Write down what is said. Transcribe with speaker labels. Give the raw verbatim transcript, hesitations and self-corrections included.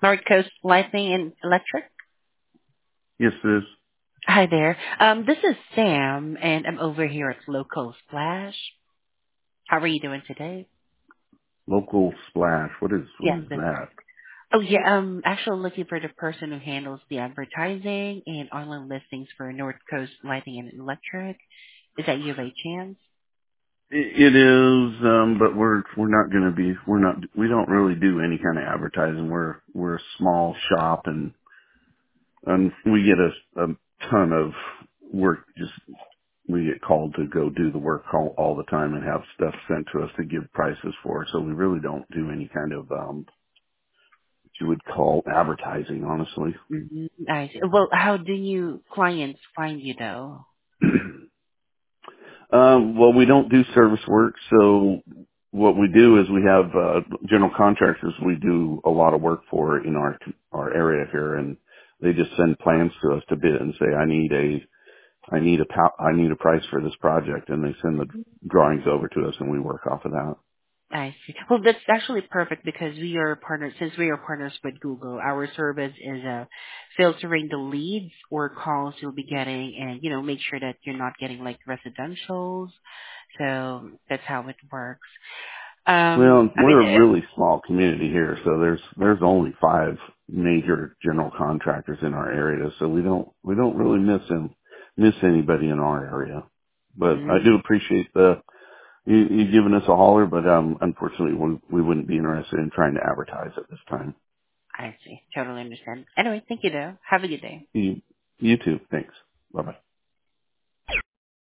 Speaker 1: North Coast Lighting and Electric.
Speaker 2: Yes, it is.
Speaker 1: Hi there. Um, this is Sam, and I'm over here at Local Splash. How are you doing today?
Speaker 2: Local Splash. What is what
Speaker 1: Yes,
Speaker 2: is
Speaker 1: that's
Speaker 2: that?
Speaker 1: right. Oh yeah, um, actually looking for the person who handles the advertising and online listings for North Coast Lighting and Electric. Is that you by chance?
Speaker 2: It, it is, um, but we're we're not going to be. We're not. We don't really do any kind of advertising. We're we're a small shop, and and we get a, a ton of work. Just we get called to go do the work all, all the time and have stuff sent to us to give prices for. So we really don't do any kind of um, what you would call advertising, honestly.
Speaker 1: Mm-hmm. I see. Well, how do you clients find you though?
Speaker 2: Um, well, we don't do service work, so what we do is we have uh, general contractors we do a lot of work for in our our area here, and they just send plans to us to bid and say, I need a I need a pow- I need a price for this project, and they send the drawings over to us, and we work off of that.
Speaker 1: I see. Well, that's actually perfect because we are partners, since we are partners with Google, our service is uh, filtering the leads or calls you'll be getting and, you know, make sure that you're not getting like residentials. So that's how it works. Um,
Speaker 2: Well,
Speaker 1: I mean,
Speaker 2: we're a
Speaker 1: if,
Speaker 2: really small community here, so there's there's only five major general contractors in our area, so we don't we don't really miss him miss anybody in our area. But I
Speaker 1: mm,
Speaker 2: do appreciate the you, you giving us a holler, but um, unfortunately, we, we wouldn't be interested in trying to advertise at this time.
Speaker 1: I see. Totally understand. Anyway, thank you though. Have a good day.
Speaker 2: You, you too. Thanks. Bye bye.